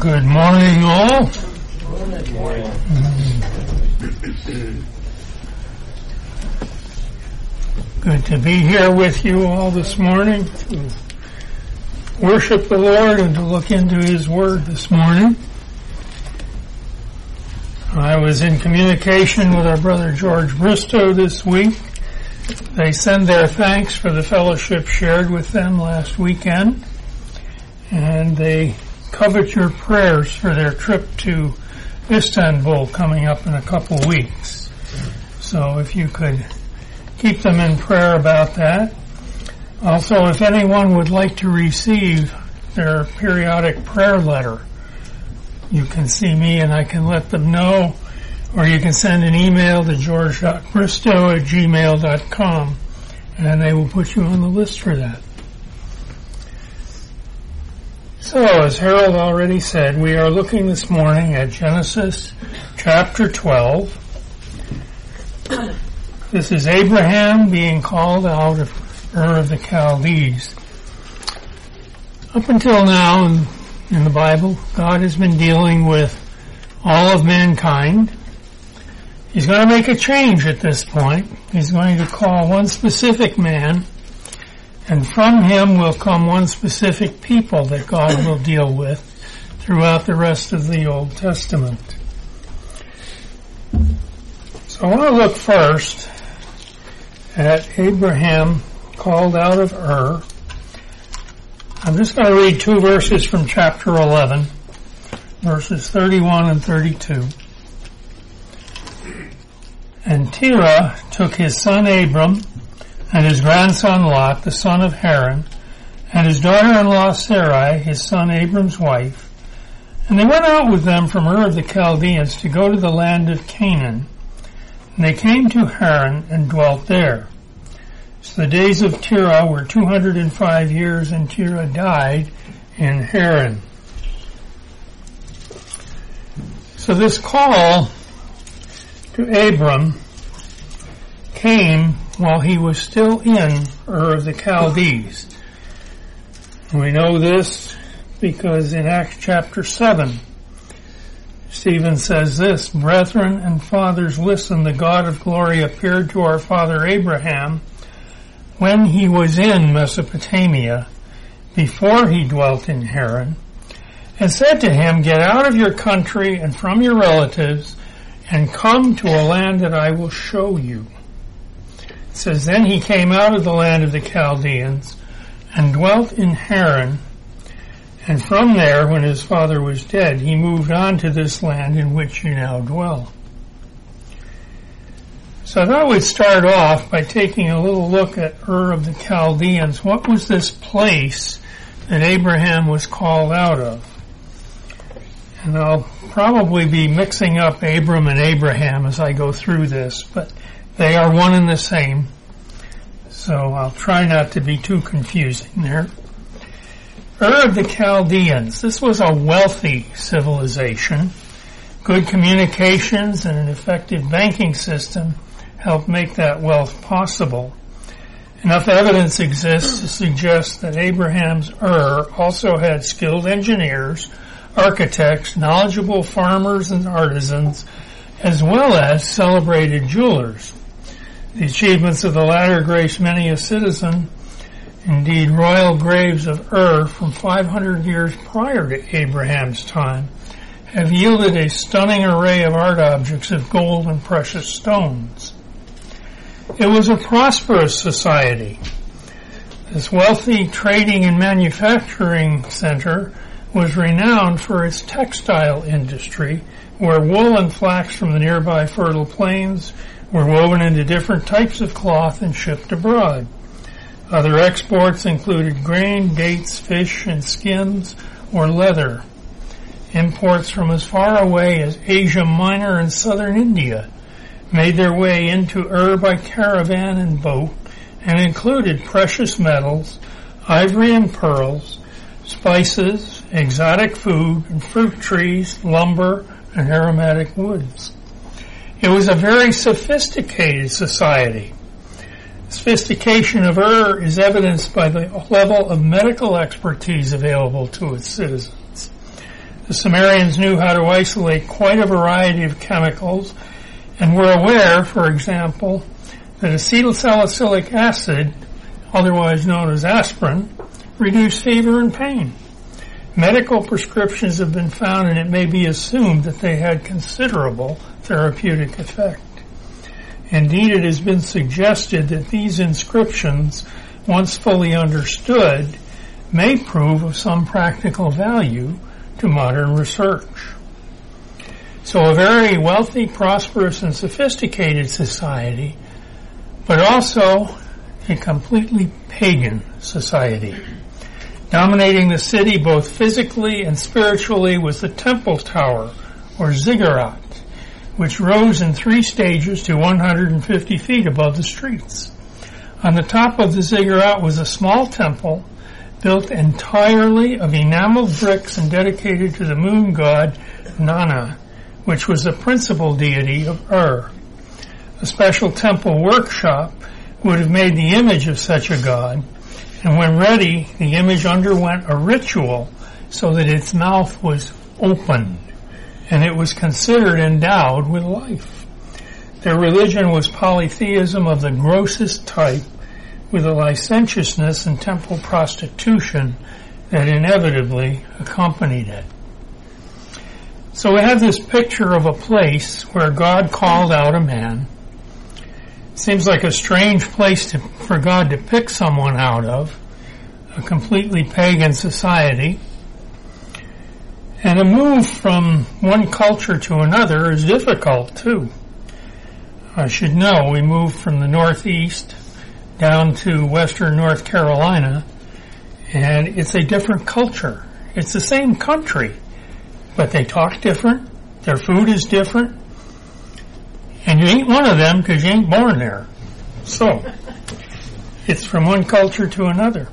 Good morning, all. Good morning. Good to be here with you all this morning to worship the Lord and to look into His Word this morning. I was in communication with our brother George Bristow this week. They send their thanks for the fellowship shared with them last weekend, and they covet your prayers for their trip to Istanbul coming up in a couple weeks. So if you could keep them in prayer about that. Also, if anyone would like to receive their periodic prayer letter, you can see me and I can let them know, or you can send an email to george.bristow@gmail.com and they will put you on the list for that. So, as Harold already said, we are looking this morning at Genesis chapter 12. This is Abraham being called out of Ur of the Chaldees. Up until now in the Bible, God has been dealing with all of mankind. He's going to make a change at this point. He's going to call one specific man, and from him will come one specific people that God will deal with throughout the rest of the Old Testament. So I want to look first at Abraham called out of Ur. I'm just going to read two verses from chapter 11, verses 31 and 32. And Terah took his son Abram and his grandson Lot, the son of Haran, and his daughter-in-law Sarai, his son Abram's wife, and they went out with them from Ur of the Chaldeans to go to the land of Canaan. And they came to Haran and dwelt there. So the days of Terah were 205 years, and Terah died in Haran. So this call to Abram came while he was still in Ur of the Chaldees. We know this because in Acts chapter 7, Stephen says this, "Brethren and fathers, listen, the God of glory appeared to our father Abraham when he was in Mesopotamia, before he dwelt in Haran, and said to him, Get out of your country and from your relatives, and come to a land that I will show you." It says, "Then he came out of the land of the Chaldeans and dwelt in Haran, and from there, when his father was dead, he moved on to this land in which you now dwell." So I thought we'd start off by taking a little look at Ur of the Chaldeans. What was this place that Abraham was called out of? And I'll probably be mixing up Abram and Abraham as I go through this, but they are one and the same. So I'll try not to be too confusing there. Ur of the Chaldeans. This was a wealthy civilization. Good communications and an effective banking system helped make that wealth possible. Enough evidence exists to suggest that Abraham's Ur also had skilled engineers, architects, knowledgeable farmers and artisans, as well as celebrated jewelers. The achievements of the latter grace many a citizen. Indeed, royal graves of Ur from 500 years prior to Abraham's time have yielded a stunning array of art objects of gold and precious stones. It was a prosperous society. This wealthy trading and manufacturing center was renowned for its textile industry, where wool and flax from the nearby fertile plains were woven into different types of cloth and shipped abroad. Other exports included grain, dates, fish, and skins, or leather. Imports from as far away as Asia Minor and southern India made their way into Ur by caravan and boat and included precious metals, ivory and pearls, spices, exotic food, and fruit trees, lumber, and aromatic woods. It was a very sophisticated society. Sophistication of Ur is evidenced by the level of medical expertise available to its citizens. The Sumerians knew how to isolate quite a variety of chemicals and were aware, for example, that acetylsalicylic acid, otherwise known as aspirin, reduced fever and pain. Medical prescriptions have been found, and it may be assumed that they had considerable therapeutic effect. Indeed, it has been suggested that these inscriptions, once fully understood, may prove of some practical value to modern research. So a very wealthy, prosperous, and sophisticated society, but also a completely pagan society. Dominating the city both physically and spiritually was the Temple Tower, or ziggurat, which rose in 3 stages to 150 feet above the streets. On the top of the ziggurat was a small temple built entirely of enameled bricks and dedicated to the moon god Nana, which was the principal deity of Ur. A special temple workshop would have made the image of such a god, and when ready, the image underwent a ritual so that its mouth was opened, and it was considered endowed with life. Their religion was polytheism of the grossest type, with a licentiousness and temple prostitution that inevitably accompanied it. So we have this picture of a place where God called out a man. Seems like a strange place for God to pick someone out of, a completely pagan society. And a move from one culture to another is difficult, too. I should know we moved from the Northeast down to western North Carolina, and it's a different culture. It's the same country, but they talk different, their food is different, and you ain't one of them because you ain't born there. So, it's from one culture to another.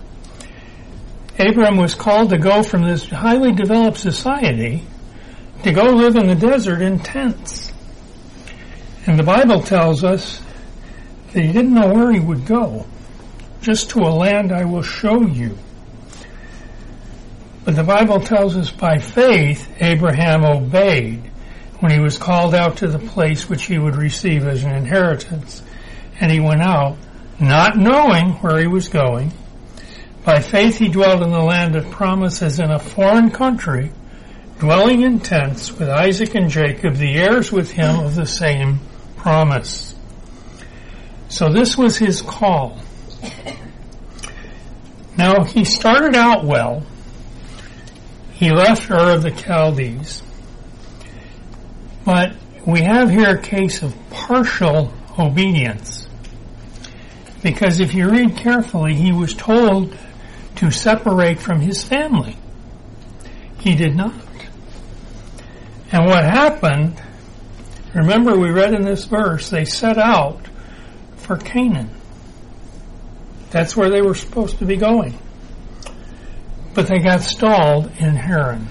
Abram was called to go from this highly developed society to go live in the desert in tents. And the Bible tells us that he didn't know where he would go, just to a land I will show you. But the Bible tells us by faith Abraham obeyed when he was called out to the place which he would receive as an inheritance. And he went out, not knowing where he was going. By faith he dwelt in the land of promise as in a foreign country, dwelling in tents with Isaac and Jacob, the heirs with him of the same promise. So this was his call. Now, he started out well. He left Ur of the Chaldees. But we have here a case of partial obedience. Because if you read carefully, he was told to separate from his family. He did not. And what happened, remember we read in this verse, they set out for Canaan. That's where they were supposed to be going. But they got stalled in Haran.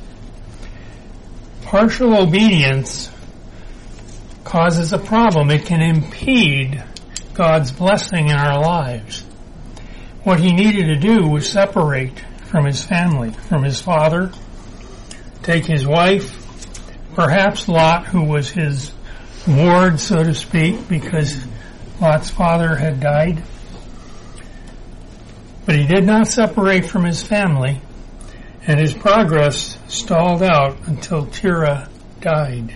Partial obedience causes a problem. It can impede God's blessing in our lives. What he needed to do was separate from his family, from his father, take his wife, perhaps Lot, who was his ward, so to speak, because Lot's father had died. But he did not separate from his family, and his progress stalled out until Terah died.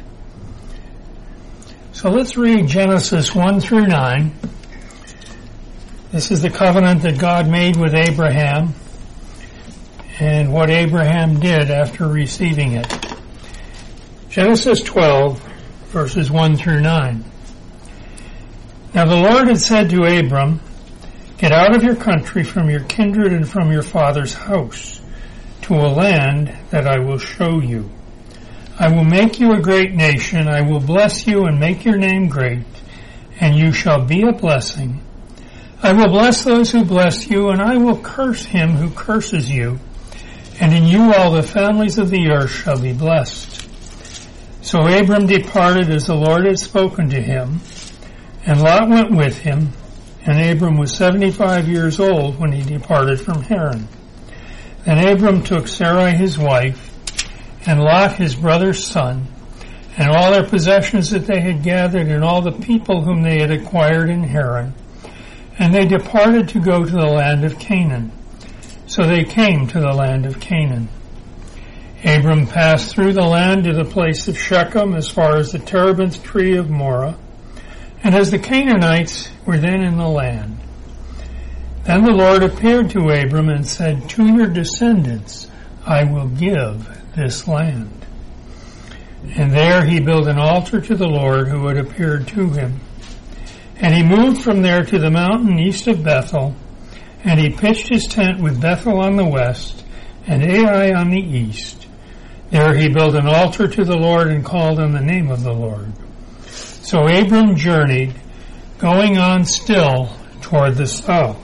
So let's read Genesis 1 through 9. This is the covenant that God made with Abraham and what Abraham did after receiving it. Genesis 12, verses 1 through 9. Now the Lord had said to Abram, "Get out of your country, from your kindred, and from your father's house, to a land that I will show you. I will make you a great nation. I will bless you and make your name great, and you shall be a blessing. I will bless those who bless you, and I will curse him who curses you. And in you all the families of the earth shall be blessed." So Abram departed as the Lord had spoken to him, and Lot went with him, and Abram was 75 years old when he departed from Haran. Then Abram took Sarai his wife, and Lot his brother's son, and all their possessions that they had gathered, and all the people whom they had acquired in Haran. And they departed to go to the land of Canaan. So they came to the land of Canaan. Abram passed through the land to the place of Shechem as far as the terebinth tree of Moreh, and as the Canaanites were then in the land. Then the Lord appeared to Abram and said, "To your descendants I will give this land." And there he built an altar to the Lord who had appeared to him. And he moved from there to the mountain east of Bethel, and he pitched his tent with Bethel on the west and Ai on the east. There he built an altar to the Lord and called on the name of the Lord. So Abram journeyed, going on still toward the south.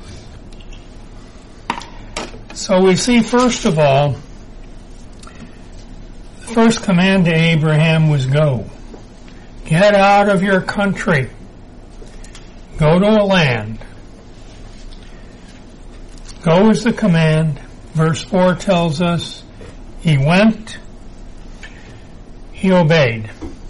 So we see, first of all, the first command to Abraham was go. Get out of your country. Go to a land. Go is the command. Verse 4 tells us he went, he obeyed.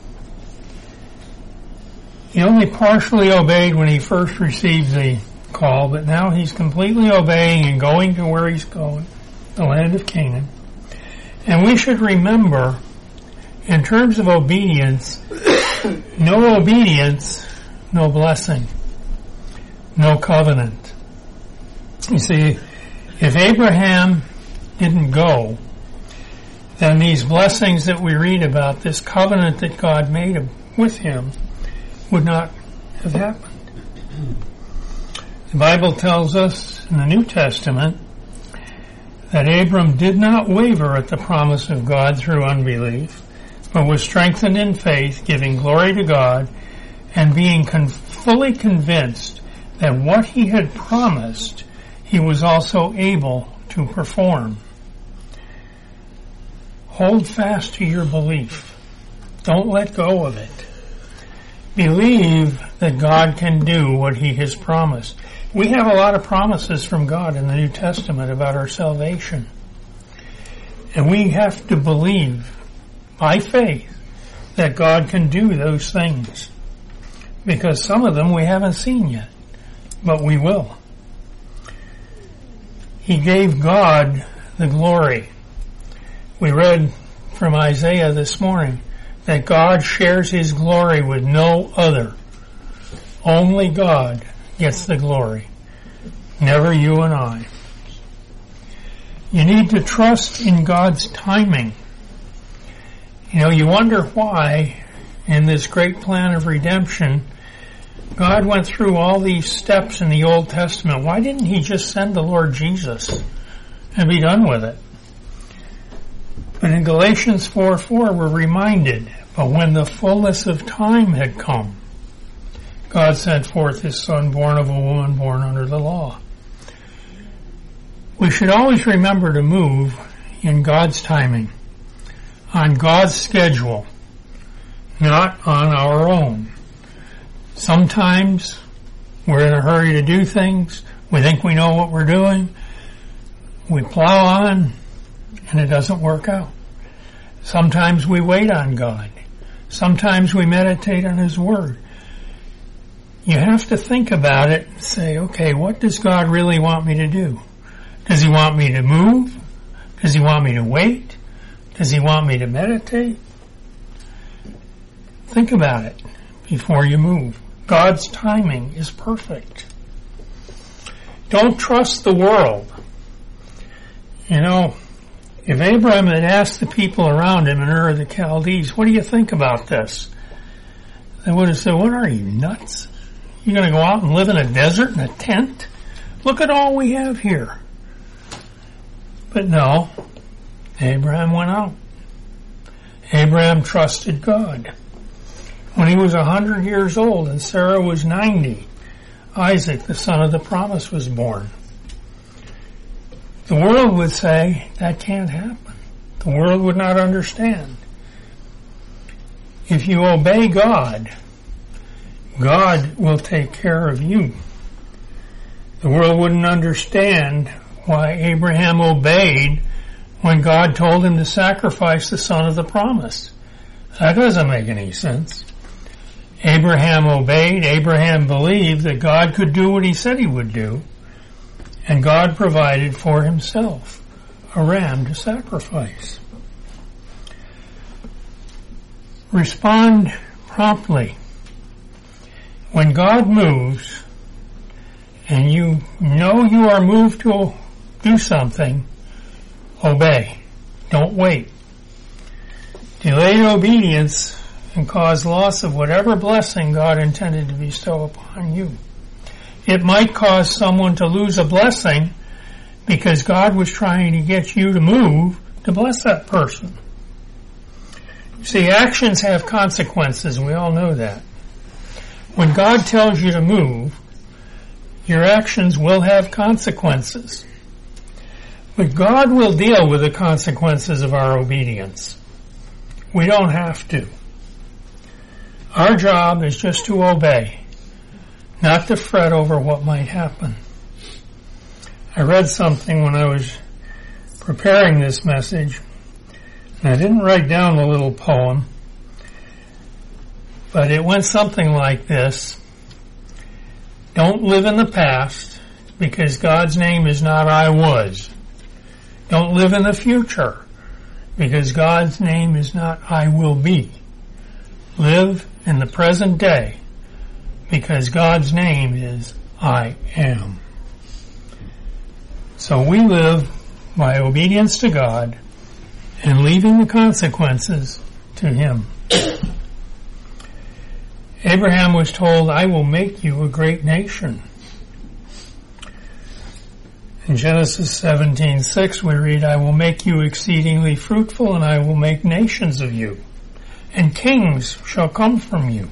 He only partially obeyed when he first received the call, but now he's completely obeying and going to where he's going, the land of Canaan. And we should remember, in terms of obedience, no obedience, no blessing, no covenant. You see, if Abraham didn't go, then these blessings that we read about, this covenant that God made with him, would not have happened. The Bible tells us in the New Testament that Abram did not waver at the promise of God through unbelief, but was strengthened in faith, giving glory to God, and being fully convinced that what he had promised, he was also able to perform. Hold fast to your belief. Don't let go of it. Believe that God can do what he has promised. We have a lot of promises from God in the New Testament about our salvation. And we have to believe by faith that God can do those things. Because some of them we haven't seen yet, but we will. He gave God the glory. We read from Isaiah this morning that God shares his glory with no other. Only God gets the glory. Never you and I. You need to trust in God's timing. You know, you wonder why in this great plan of redemption, God went through all these steps in the Old Testament. Why didn't he just send the Lord Jesus and be done with it? But in Galatians 4:4, we're reminded, but when the fullness of time had come, God sent forth his Son, born of a woman, born under the law. We should always remember to move in God's timing, on God's schedule, not on our own. Sometimes we're in a hurry to do things. We think we know what we're doing. We plow on, and it doesn't work out. Sometimes we wait on God. Sometimes we meditate on his word. You have to think about it and say, okay, what does God really want me to do? Does he want me to move? Does he want me to wait? Does he want me to meditate? Think about it before you move. God's timing is perfect. Don't trust the world. You know, if Abraham had asked the people around him in Ur of the Chaldees, what do you think about this? They would have said, what are you, nuts? You're going to go out and live in a desert in a tent? Look at all we have here. But no, Abraham went out. Abraham trusted God. When he was 100 years old and Sarah was 90, Isaac, the son of the promise, was born. The world would say, that can't happen. The world would not understand. If you obey God, God will take care of you. The world wouldn't understand why Abraham obeyed when God told him to sacrifice the son of the promise? That doesn't make any sense. Abraham obeyed. Abraham believed that God could do what he said he would do. And God provided for himself a ram to sacrifice. Respond promptly. When God moves, and you know you are moved to do something, obey. Don't wait. Delayed obedience can cause loss of whatever blessing God intended to bestow upon you. It might cause someone to lose a blessing because God was trying to get you to move to bless that person. See, actions have consequences. We all know that. When God tells you to move, your actions will have consequences. But God will deal with the consequences of our obedience. We don't have to. Our job is just to obey, not to fret over what might happen. I read something when I was preparing this message, and I didn't write down the little poem, but it went something like this. Don't live in the past, because God's name is not I was. Don't live in the future, because God's name is not I will be. Live in the present day, because God's name is I am. So we live by obedience to God and leaving the consequences to Him. Abraham was told, I will make you a great nation. In Genesis 17:6 we read, I will make you exceedingly fruitful, and I will make nations of you, and kings shall come from you.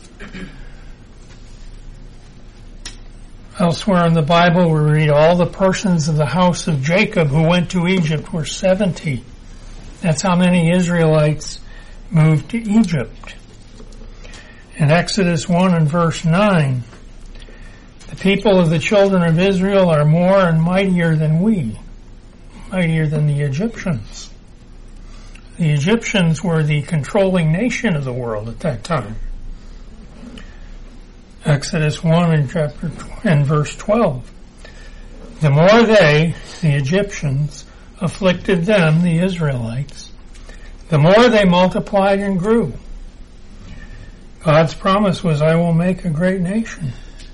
Elsewhere in the Bible we read, all the persons of the house of Jacob who went to Egypt were 70. That's how many Israelites moved to Egypt. In Exodus 1 and verse 9, the people of the children of Israel are more and mightier than we, mightier than the Egyptians. The Egyptians were the controlling nation of the world at that time. Exodus 1 and verse 12. The more they, the Egyptians, afflicted them, the Israelites, the more they multiplied and grew. God's promise was, I will make a great nation.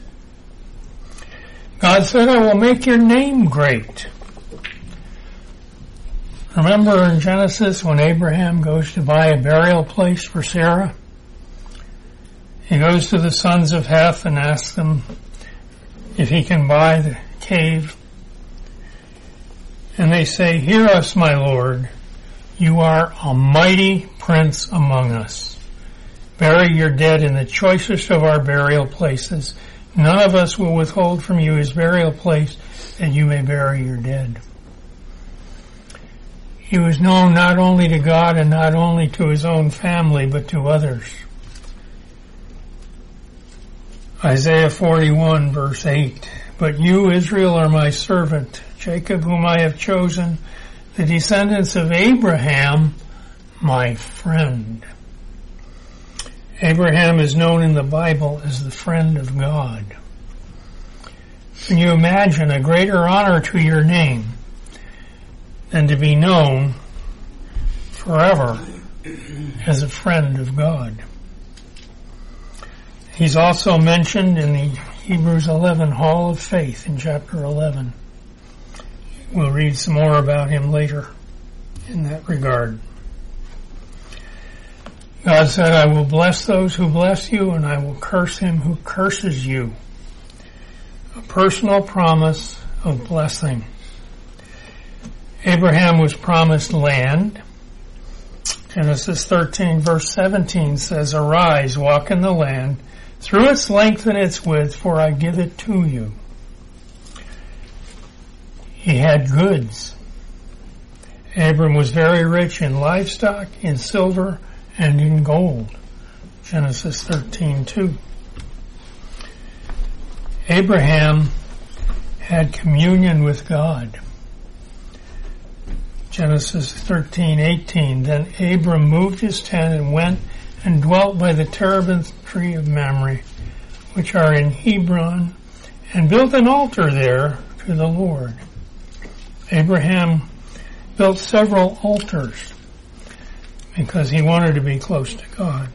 God said, I will make your name great. Remember in Genesis when Abraham goes to buy a burial place for Sarah? He goes to the sons of Heth and asks them if he can buy the cave. And they say, hear us, my Lord. You are a mighty prince among us. Bury your dead in the choicest of our burial places. None of us will withhold from you his burial place, that you may bury your dead. He was known not only to God and not only to his own family, but to others. Isaiah 41 verse 8, But you, Israel, are my servant, Jacob, whom I have chosen, the descendants of Abraham, my friend. Abraham is known in the Bible as the friend of God. Can you imagine a greater honor to your name than to be known forever as a friend of God? He's also mentioned in the Hebrews 11 Hall of Faith in chapter 11. We'll read some more about him later in that regard. God said, I will bless those who bless you, and I will curse him who curses you. A personal promise of blessing. Abraham was promised land. Genesis 13 verse 17 says, Arise, walk in the land, through its length and its width, for I give it to you. He had goods. Abram was very rich in livestock, in silver, and in gold. Genesis 13:2. Abraham had communion with God. Genesis 13:18. Then Abram moved his tent and went and dwelt by the terebinth tree of Mamre, which are in Hebron, and built an altar there to the Lord. Abraham built several altars because he wanted to be close to God.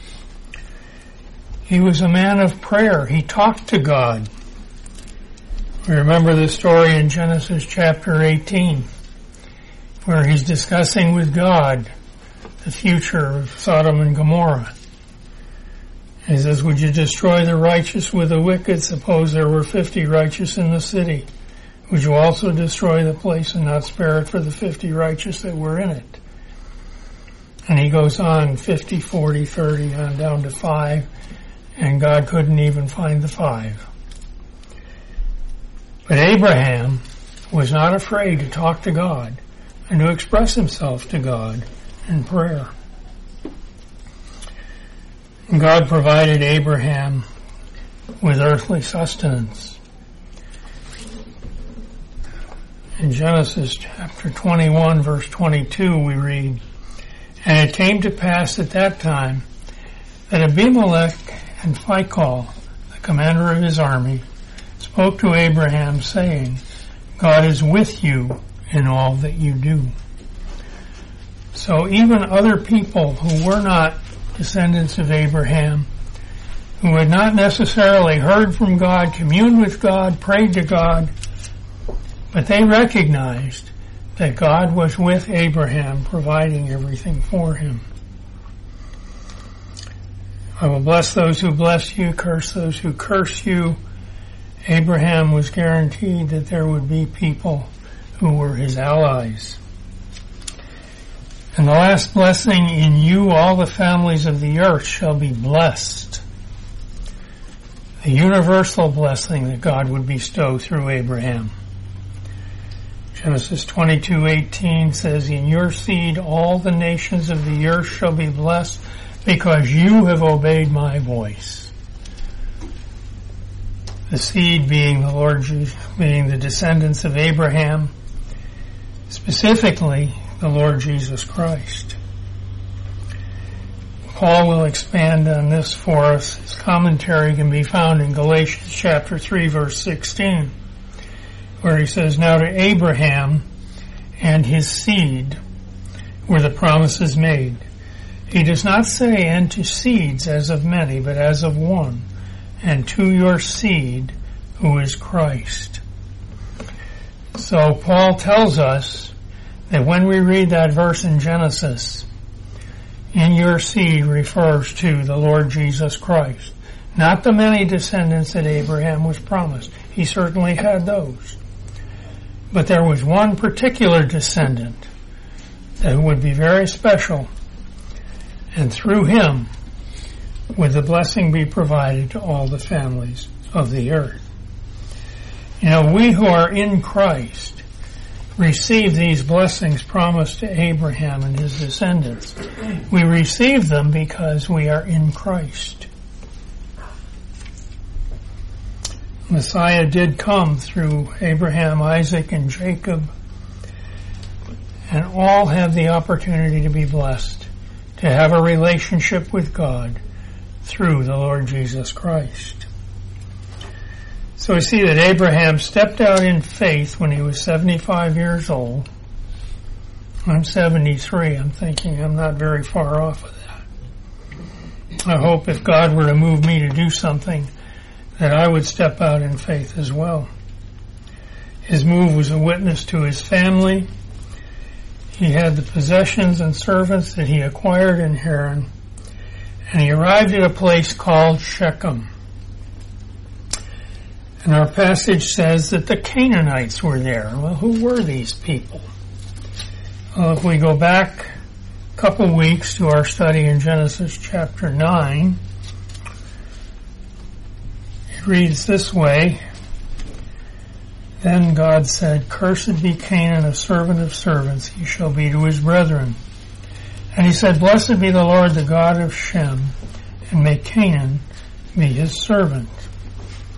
He was a man of prayer. He talked to God. We remember the story in Genesis chapter 18, where he's discussing with God the future of Sodom and Gomorrah. He says, would you destroy the righteous with the wicked? Suppose there were 50 righteous in the city. Would you also destroy the place and not spare it for the 50 righteous that were in it? And he goes on 50, 40, 30, on down to 5, and God couldn't even find the 5. But Abraham was not afraid to talk to God and to express himself to God in prayer. And God provided Abraham with earthly sustenance. In Genesis chapter 21, verse 22, we read, and it came to pass at that time that Abimelech and Phicol, the commander of his army, spoke to Abraham, saying, God is with you in all that you do. So even other people who were not descendants of Abraham, who had not necessarily heard from God, communed with God, prayed to God, but they recognized that God was with Abraham, providing everything for him. I will bless those who bless you, curse those who curse you. Abraham was guaranteed that there would be people who were his allies. And the last blessing, in you all the families of the earth shall be blessed. The universal blessing that God would bestow through Abraham. Genesis 22:18 says, in your seed all the nations of the earth shall be blessed because you have obeyed my voice. The seed being the Lord Jesus, being the descendants of Abraham, specifically the Lord Jesus Christ. Paul will expand on this for us. His commentary can be found in Galatians chapter 3, verse 16, where he says, now to Abraham and his seed were the promises made. He does not say, and to seeds as of many, but as of one, and to your seed, who is Christ. So Paul tells us that when we read that verse in Genesis, in your seed refers to the Lord Jesus Christ, not the many descendants that Abraham was promised. He certainly had those. But there was one particular descendant that would be very special, and through him would the blessing be provided to all the families of the earth. You know, we who are in Christ receive these blessings promised to Abraham and his descendants. We receive them because we are in Christ. Messiah did come through Abraham, Isaac, and Jacob, and all have the opportunity to be blessed, to have a relationship with God through the Lord Jesus Christ. So we see that Abraham stepped out in faith when he was 75 years old. I'm 73. I'm thinking I'm not very far off of that. I hope if God were to move me to do something, that I would step out in faith as well. His move was a witness to his family. He had the possessions and servants that he acquired in Haran, and he arrived at a place called Shechem. And our passage says that the Canaanites were there. Well, who were these people? Well, if we go back a couple weeks to our study in Genesis chapter 9, it reads this way, then God said, cursed be Canaan, a servant of servants, he shall be to his brethren. And he said, blessed be the Lord, the God of Shem, and may Canaan be his servant.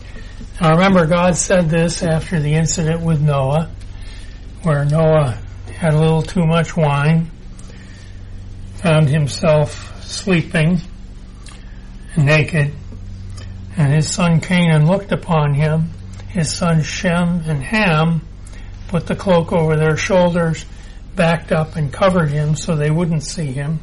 Now remember, God said this after the incident with Noah, where Noah had a little too much wine, found himself sleeping, naked, and his son Canaan looked upon him. His sons Shem and Ham put the cloak over their shoulders, backed up and covered him so they wouldn't see him.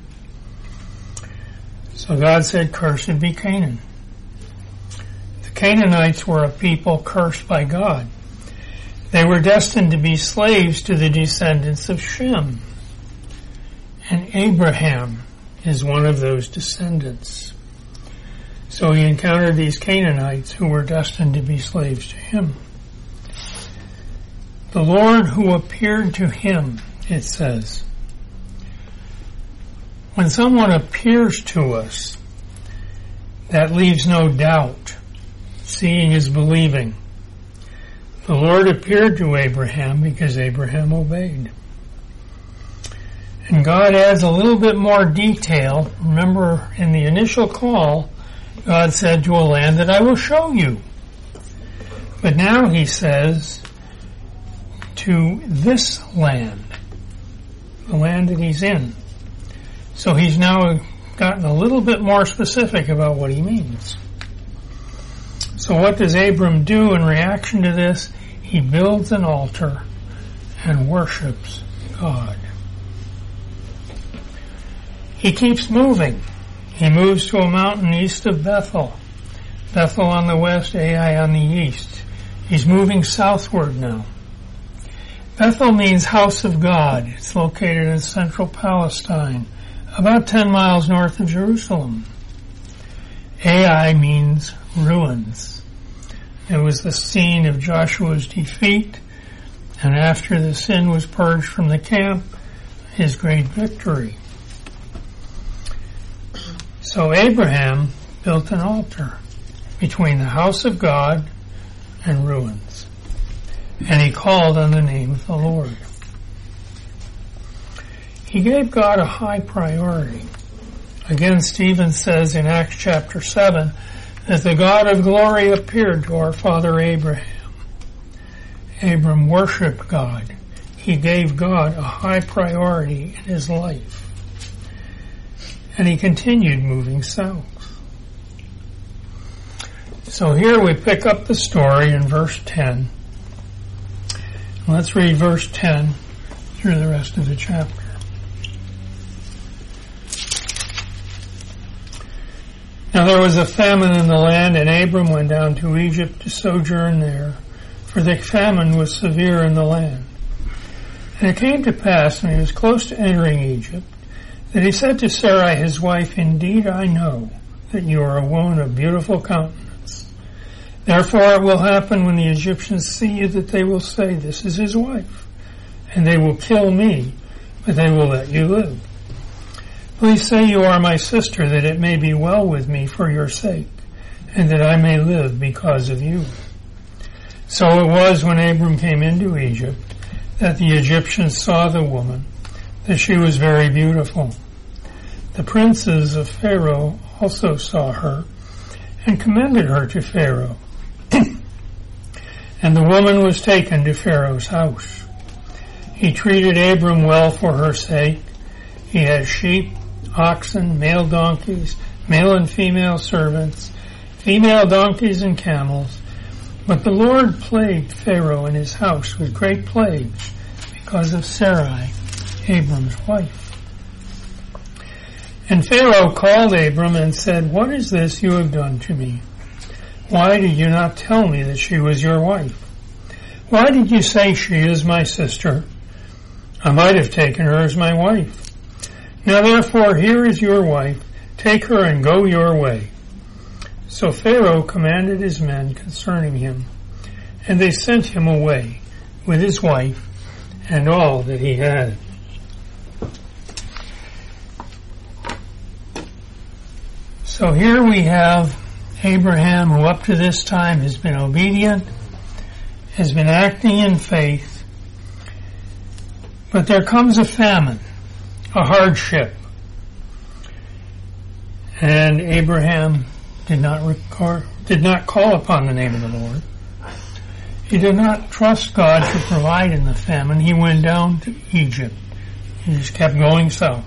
So God said, "Cursed be Canaan." The Canaanites were a people cursed by God. They were destined to be slaves to the descendants of Shem. And Abraham is one of those descendants. So he encountered these Canaanites who were destined to be slaves to him. The Lord who appeared to him, it says. When someone appears to us, that leaves no doubt. Seeing is believing. The Lord appeared to Abraham because Abraham obeyed. And God adds a little bit more detail. Remember, in the initial call, God said, "To a land that I will show you." But now he says, "To this land," the land that he's in. So he's now gotten a little bit more specific about what he means. So what does Abram do in reaction to this? He builds an altar and worships God. He keeps moving. He moves to a mountain east of Bethel. Bethel on the west, Ai on the east. He's moving southward now. Bethel means house of God. It's located in central Palestine, about 10 miles north of Jerusalem. Ai means ruins. It was the scene of Joshua's defeat, and after the sin was purged from the camp, his great victory. So Abraham built an altar between the house of God and ruins, and he called on the name of the Lord. He gave God a high priority. Again, Stephen says in Acts chapter 7 that the God of glory appeared to our father Abraham. Abram worshiped God. He gave God a high priority in his life. And he continued moving south. So here we pick up the story in verse 10. Let's read verse 10 through the rest of the chapter. Now there was a famine in the land, and Abram went down to Egypt to sojourn there, for the famine was severe in the land. And it came to pass, when he was close to entering Egypt, that he said to Sarai his wife, "Indeed I know that you are a woman of beautiful countenance. Therefore it will happen when the Egyptians see you that they will say, 'This is his wife,' and they will kill me, but they will let you live. Please say you are my sister, that it may be well with me for your sake, and that I may live because of you." So it was when Abram came into Egypt that the Egyptians saw the woman, that she was very beautiful. The princes of Pharaoh also saw her and commended her to Pharaoh. And the woman was taken to Pharaoh's house. He treated Abram well for her sake. He had sheep, oxen, male donkeys, male and female servants, female donkeys and camels. But the Lord plagued Pharaoh and his house with great plagues because of Sarai, Abram's wife. And Pharaoh called Abram and said, "What is this you have done to me? Why did you not tell me that she was your wife? Why did you say she is my sister? I might have taken her as my wife. Now therefore, here is your wife. Take her and go your way." So Pharaoh commanded his men concerning him, and they sent him away with his wife and all that he had. So here we have Abraham, who up to this time has been obedient, has been acting in faith, but there comes a famine, a hardship, and Abraham did not call upon the name of the Lord. He did not trust God to provide in the famine. He went down to Egypt. He just kept going south.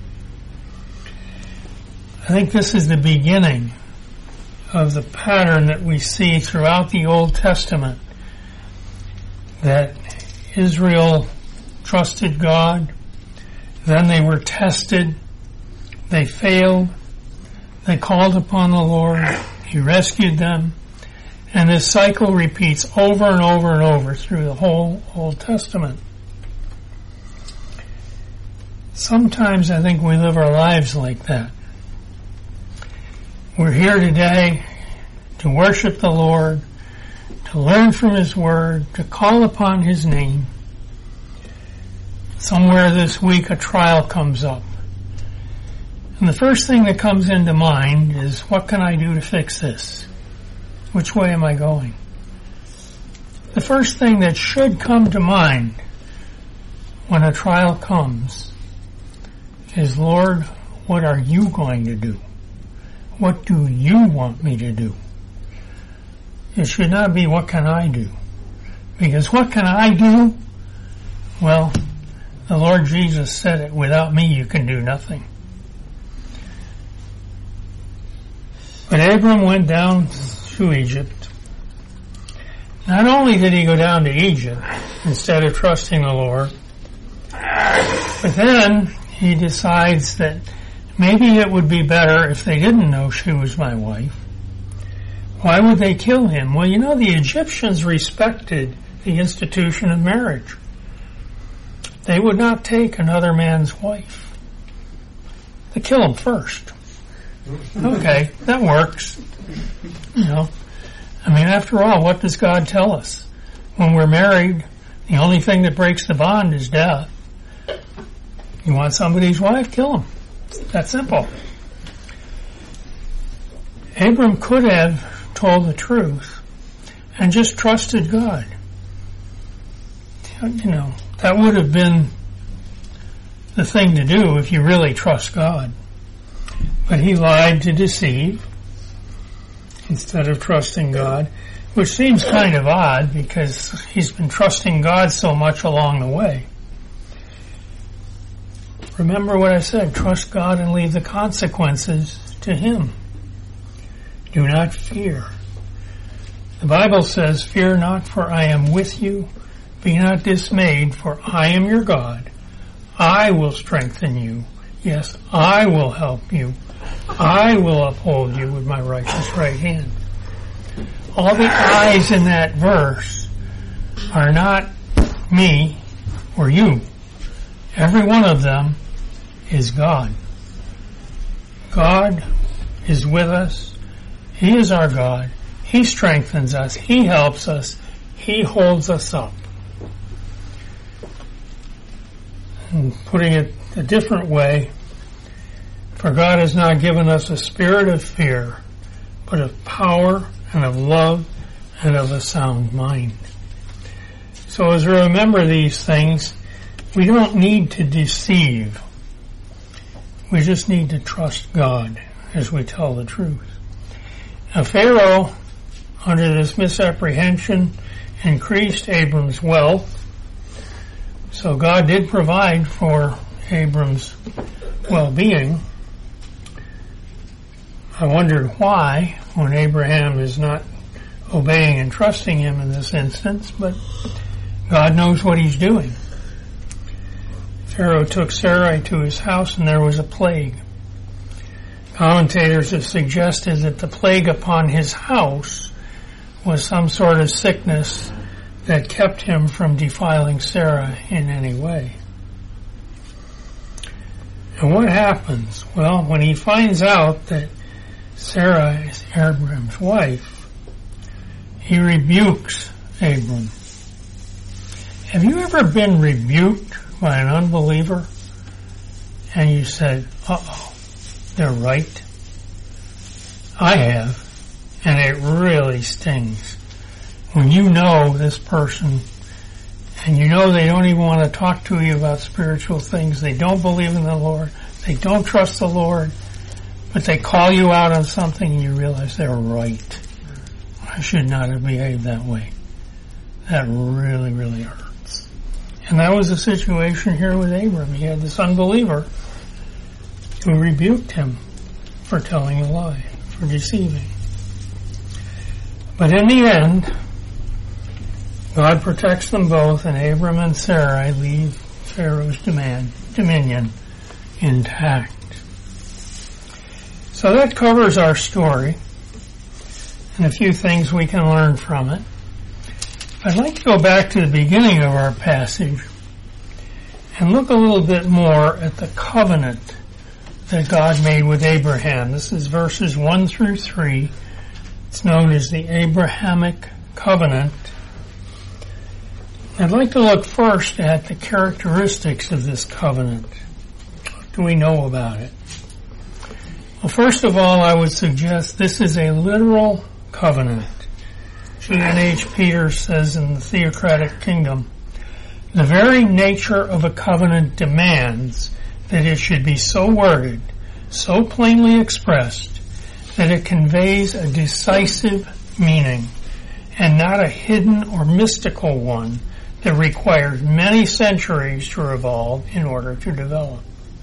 I think this is the beginning of the pattern that we see throughout the Old Testament, that Israel trusted God, then they were tested, they failed, they called upon the Lord, He rescued them, and this cycle repeats over and over and over through the whole Old Testament. Sometimes I think we live our lives like that. We're here today to worship the Lord, to learn from His Word, to call upon His name. Somewhere this week a trial comes up. And the first thing that comes into mind is, what can I do to fix this? Which way am I going? The first thing that should come to mind when a trial comes is, Lord, what are you going to do? What do you want me to do? It should not be, what can I do? Because what can I do? Well, the Lord Jesus said it, without me you can do nothing. But Abram went down to Egypt. Not only did he go down to Egypt instead of trusting the Lord, but then he decides that maybe it would be better if they didn't know she was my wife. Why would they kill him? Well, you know, the Egyptians respected the institution of marriage. They would not take another man's wife. They kill him first. Okay, that works. You know, I mean, after all, what does God tell us? When we're married, the only thing that breaks the bond is death. You want somebody's wife? Kill him. That simple. Abram could have told the truth and just trusted God. You know, that would have been the thing to do if you really trust God. But he lied to deceive instead of trusting God, which seems kind of odd because he's been trusting God so much along the way. Remember what I said, trust God and leave the consequences to Him. Do not fear. The Bible says, fear not, for I am with you. Be not dismayed, for I am your God. I will strengthen you. Yes, I will help you. I will uphold you with my righteous right hand. All the I's in that verse are not me or you. Every one of them is God. God is with us. He is our God. He strengthens us. He helps us. He holds us up. And putting it a different way, for God has not given us a spirit of fear, but of power and of love and of a sound mind. So as we remember these things, we don't need to deceive. We just need to trust God as we tell the truth. Now Pharaoh, under this misapprehension, increased Abram's wealth. So God did provide for Abram's well-being. I wondered why, when Abraham is not obeying and trusting him in this instance, but God knows what he's doing. Pharaoh took Sarai to his house and there was a plague. Commentators have suggested that the plague upon his house was some sort of sickness that kept him from defiling Sarah in any way. And what happens? Well, when he finds out that Sarah is Abram's wife, he rebukes Abram. Have you ever been rebuked by an unbeliever and you said, uh-oh, they're right? I have, and it really stings. When you know this person and you know they don't even want to talk to you about spiritual things, they don't believe in the Lord, they don't trust the Lord, but they call you out on something and you realize they're right. I should not have behaved that way. that really, really hurts. And that was the situation here with Abram. He had this unbeliever who rebuked him for telling a lie, for deceiving. But in the end, God protects them both, and Abram and Sarai leave Pharaoh's dominion intact. So that covers our story and a few things we can learn from it. I'd like to go back to the beginning of our passage and look a little bit more at the covenant that God made with Abraham. This is verses 1 through 3. It's known as the Abrahamic covenant. I'd like to look first at the characteristics of this covenant. What do we know about it? Well, first of all, I would suggest this is a literal covenant. G.N.H. Peters says in the Theocratic Kingdom, the very nature of a covenant demands that it should be so worded, so plainly expressed, that it conveys a decisive meaning, and not a hidden or mystical one that requires many centuries to evolve in order to develop.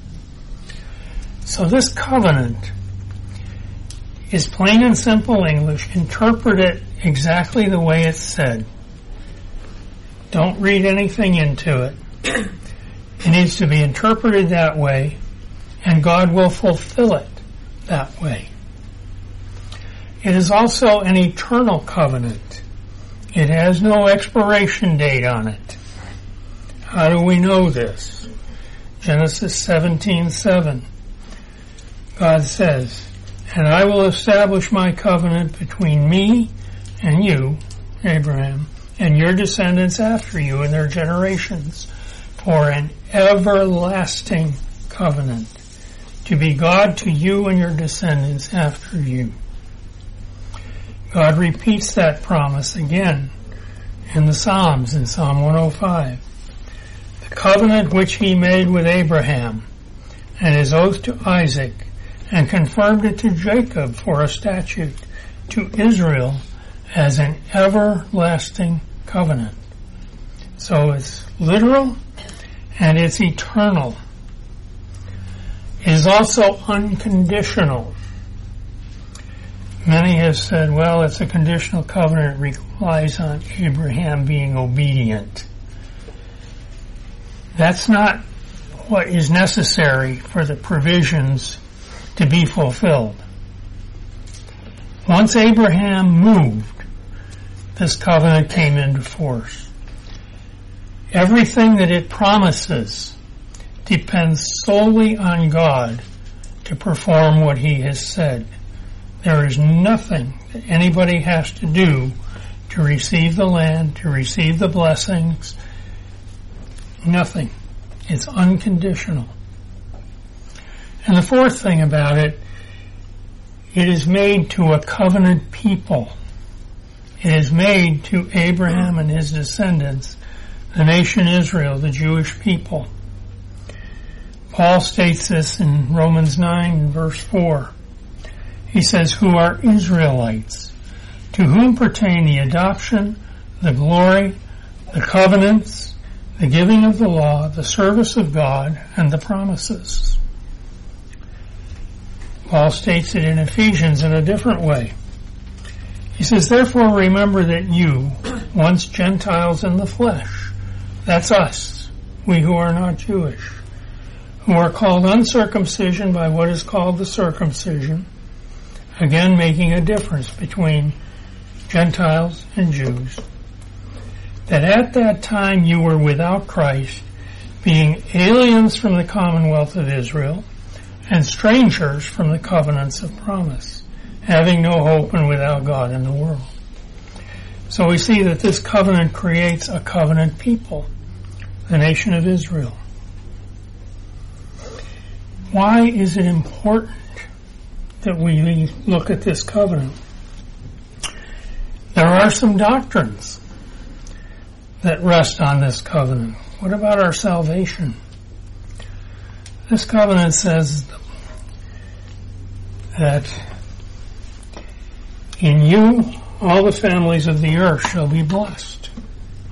So this covenant is plain and simple English. Interpret it exactly the way it's said. Don't read anything into it. It needs to be interpreted that way, and God will fulfill it that way. It is also an eternal covenant. It has no expiration date on it. How do we know this? Genesis 17:7. God says, and I will establish my covenant between me and you, Abraham, and your descendants after you in their generations, for an everlasting covenant, to be God to you and your descendants after you. God repeats that promise again in the Psalms, in Psalm 105. The covenant which he made with Abraham, and his oath to Isaac, and confirmed it to Jacob for a statute, to Israel as an everlasting covenant. So it's literal and it's eternal. It is also unconditional. Many have said, well, it's a conditional covenant. It relies on Abraham being obedient. That's not what is necessary for the provisions to be fulfilled. Once Abraham moved, this covenant came into force. Everything that it promises depends solely on God to perform what he has said. There is nothing that anybody has to do to receive the land, to receive the blessings. Nothing. It's unconditional. And the fourth thing about it, it is made to a covenant people. It is made to Abraham and his descendants, the nation Israel, the Jewish people. Paul states this in Romans 9, verse 4. He says, who are Israelites, to whom pertain the adoption, the glory, the covenants, the giving of the law, the service of God, and the promises. Paul states it in Ephesians in a different way. He says, therefore remember that you, once Gentiles in the flesh, that's us, we who are not Jewish, who are called uncircumcision by what is called the circumcision, again making a difference between Gentiles and Jews, that at that time you were without Christ, being aliens from the commonwealth of Israel, and strangers from the covenants of promise, having no hope and without God in the world. So we see that this covenant creates a covenant people, the nation of Israel. Why is it important that we look at this covenant? There are some doctrines that rest on this covenant. What about our salvation? This covenant says that in you all the families of the earth shall be blessed.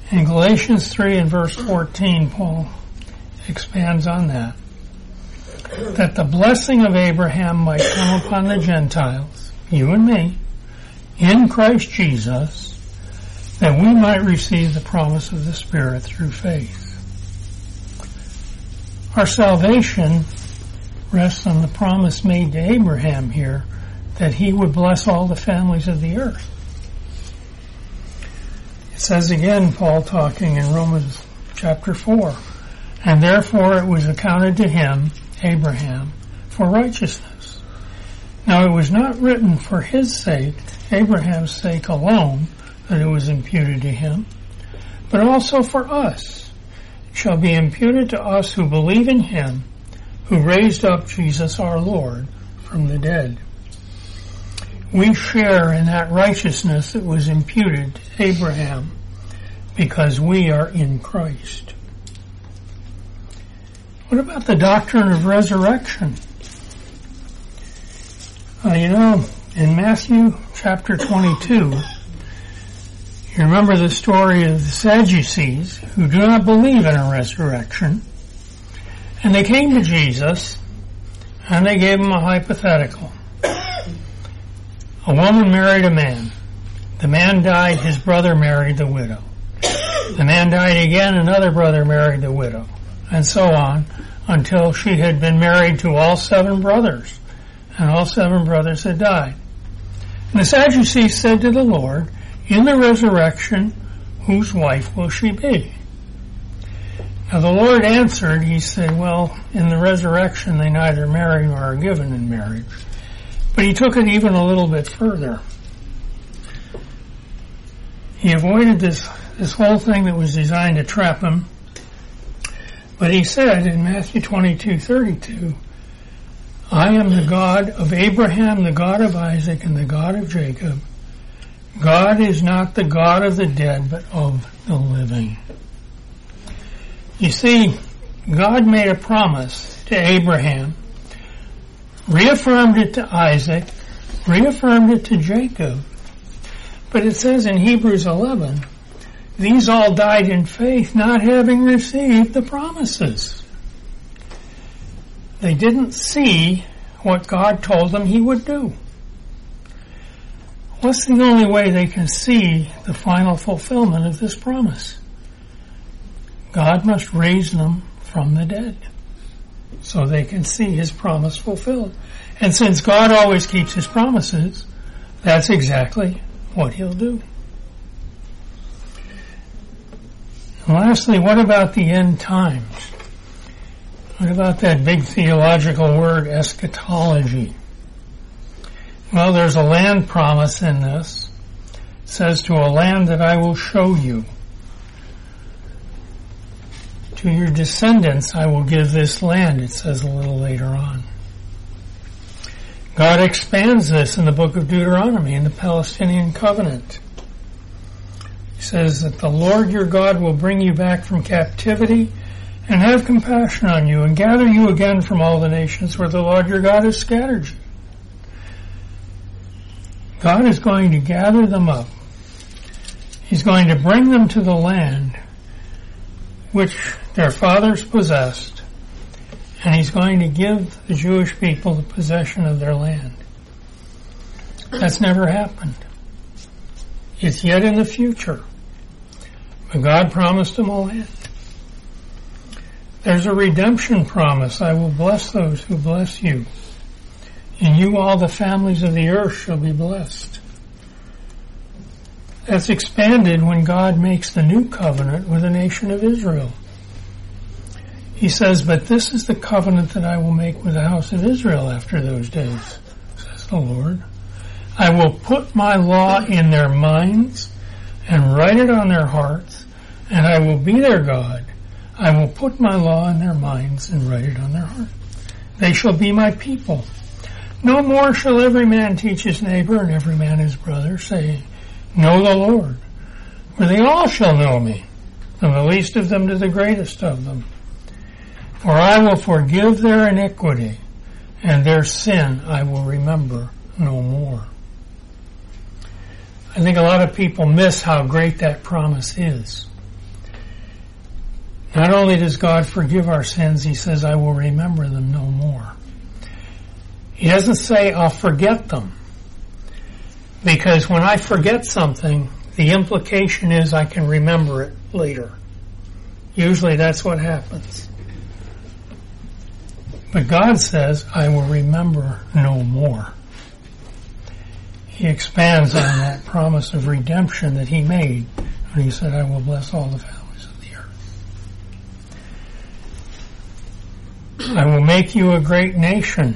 In Galatians 3 and verse 14, Paul expands on that. That the blessing of Abraham might come upon the Gentiles, you and me, in Christ Jesus, that we might receive the promise of the Spirit through faith. Our salvation rests on the promise made to Abraham here that he would bless all the families of the earth. It says again, Paul talking in Romans chapter 4, and therefore it was accounted to him, Abraham, for righteousness. Now it was not written for his sake, Abraham's sake alone, that it was imputed to him, but also for us. It shall be imputed to us who believe in him, who raised up Jesus our Lord from the dead. We share in that righteousness that was imputed to Abraham because we are in Christ. What about the doctrine of resurrection? In Matthew chapter 22, you remember the story of the Sadducees who do not believe in a resurrection. And they came to Jesus and they gave him a hypothetical. A woman married a man. The man died, his brother married the widow. The man died again, another brother married the widow. And so on, until she had been married to all 7 brothers. And all 7 brothers had died. And the Sadducees said to the Lord, in the resurrection, whose wife will she be? Now the Lord answered, he said, well, in the resurrection they neither marry nor are given in marriage. But he took it even a little bit further. He avoided this whole thing that was designed to trap him. But he said in Matthew 22:32, I am the God of Abraham, the God of Isaac, and the God of Jacob. God is not the God of the dead, but of the living. You see, God made a promise to Abraham, reaffirmed it to Isaac, reaffirmed it to Jacob. But it says in Hebrews 11, these all died in faith, not having received the promises. They didn't see what God told them he would do. What's the only way they can see the final fulfillment of this promise? God must raise them from the dead so they can see his promise fulfilled. And since God always keeps his promises, that's exactly what he'll do. And lastly, what about the end times? What about that big theological word, eschatology? Well, there's a land promise in this. It says, to a land that I will show you. To your descendants I will give this land, it says a little later on. God expands this in the book of Deuteronomy, in the Palestinian covenant. He says that the Lord your God will bring you back from captivity and have compassion on you and gather you again from all the nations where the Lord your God has scattered you. God is going to gather them up. He's going to bring them to the land which their fathers possessed, and he's going to give the Jewish people the possession of their land. That's never happened. It's yet in the future. But God promised them a land. There's a redemption promise. I will bless those who bless you. In you all the families of the earth shall be blessed. That's expanded when God makes the new covenant with the nation of Israel. He says, but this is the covenant that I will make with the house of Israel after those days, says the Lord. I will put my law in their minds and write it on their hearts, and I will be their God. I will put my law in their minds and write it on their hearts. They shall be my people. No more shall every man teach his neighbor and every man his brother, saying, know the Lord. For they all shall know me, from the least of them to the greatest of them. For I will forgive their iniquity, and their sin I will remember no more. I think a lot of people miss how great that promise is. Not only does God forgive our sins, he says, I will remember them no more. He doesn't say, I'll forget them. Because when I forget something, the implication is I can remember it later. Usually that's what happens. But God says, I will remember no more. He expands on that promise of redemption that he made when he said, I will bless all the families of the earth. I will make you a great nation.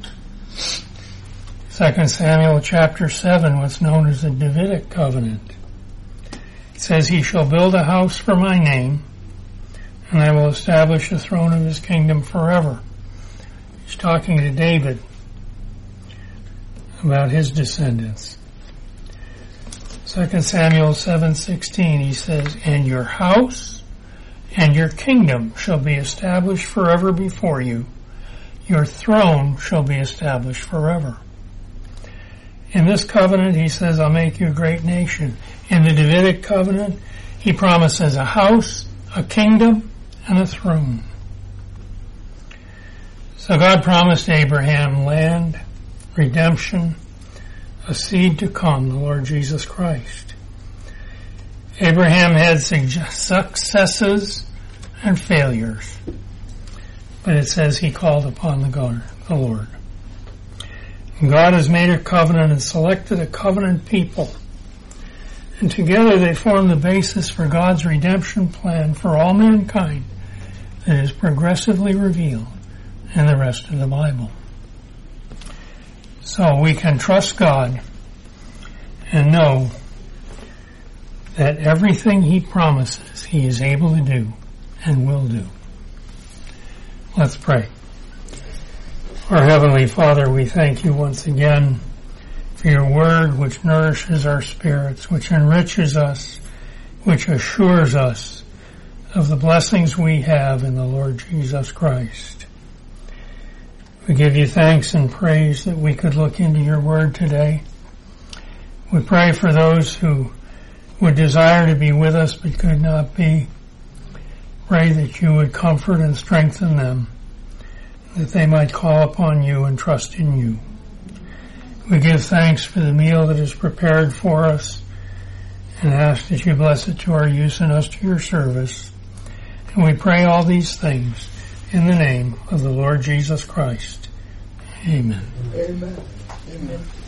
2 Samuel chapter 7, what's known as the Davidic covenant. It says, he shall build a house for my name, and I will establish the throne of his kingdom forever. He's talking to David about his descendants. 2 Samuel 7:16, he says, and your house and your kingdom shall be established forever before you. Your throne shall be established forever. In this covenant, he says, I'll make you a great nation. In the Davidic covenant, he promises a house, a kingdom, and a throne. So God promised Abraham land, redemption, a seed to come, the Lord Jesus Christ. Abraham had successes and failures, but it says he called upon the Lord. God has made a covenant and selected a covenant people. And together they form the basis for God's redemption plan for all mankind that is progressively revealed in the rest of the Bible. So we can trust God and know that everything he promises he is able to do and will do. Let's pray. Our Heavenly Father, we thank you once again for your word which nourishes our spirits, which enriches us, which assures us of the blessings we have in the Lord Jesus Christ. We give you thanks and praise that we could look into your word today. We pray for those who would desire to be with us but could not be. Pray that you would comfort and strengthen them, that they might call upon you and trust in you. We give thanks for the meal that is prepared for us and ask that you bless it to our use and us to your service. And we pray all these things in the name of the Lord Jesus Christ. Amen. Amen. Amen.